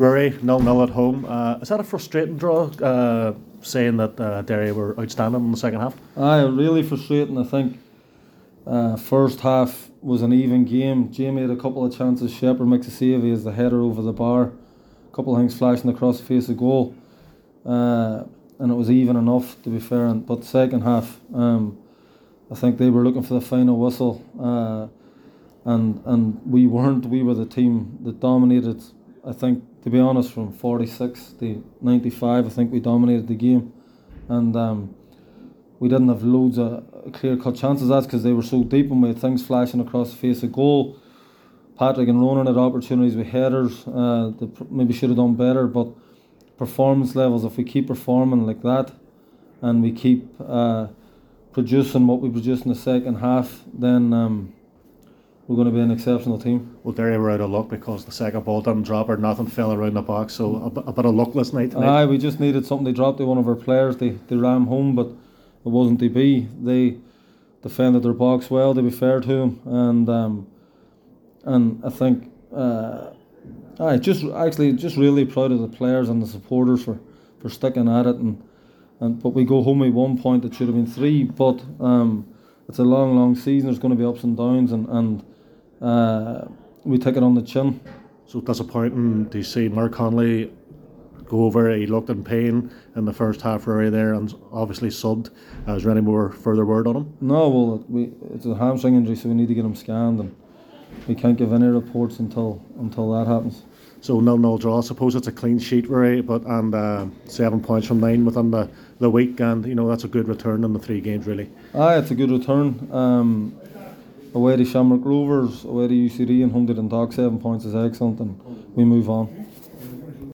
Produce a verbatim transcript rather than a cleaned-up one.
Rory, nil nil at home. Uh, is that a frustrating draw, uh, saying that uh, Derry were outstanding in the second half? Aye, really frustrating. I think uh, first half was an even game. Jamie had a couple of chances. Shepherd makes a save. He has the header over the bar. A couple of things flashing across the face of goal. Uh, and it was even enough, to be fair. And, but the second half, um, I think they were looking for the final whistle. Uh, and and we weren't. We were the team that dominated. I think, to be honest, from forty-six to ninety-five, I think we dominated the game. And um, we didn't have loads of clear-cut chances. That's because they were so deep and we had things flashing across the face of goal. Patrick and Ronan had opportunities with headers. Uh, they maybe should have done better, but performance levels, if we keep performing like that and we keep uh, producing what we produced in the second half, then um, we're going to be an exceptional team. Well, Derry were out of luck because the second ball didn't drop or nothing fell around the box, so a, b- a bit of luckless night tonight. Aye, we just needed something to drop to one of our players. They, they ran home, but it wasn't to be. They defended their box well, to be fair to them, and um, and I think uh, I just actually just really proud of the players and the supporters for, for sticking at it, and and but we go home with one point that should have been three. But um, it's a long, long season. There's going to be ups and downs, and and uh, we take it on the chin. So disappointing to see Mark Connolly go over. He looked in pain in the first half area there, and obviously subbed. Uh, is there any more further word on him? No, well, we it's a hamstring injury, so we need to get him scanned, and we can't give any reports until until that happens. So nil nil draw. I suppose it's a clean sheet, Rory, but and uh, seven points from nine within the, the week, and you know that's a good return in the three games, really. Aye, it's a good return. Um, away to Shamrock Rovers, away to U C D, and home to Dundalk, seven points is excellent, and we move on.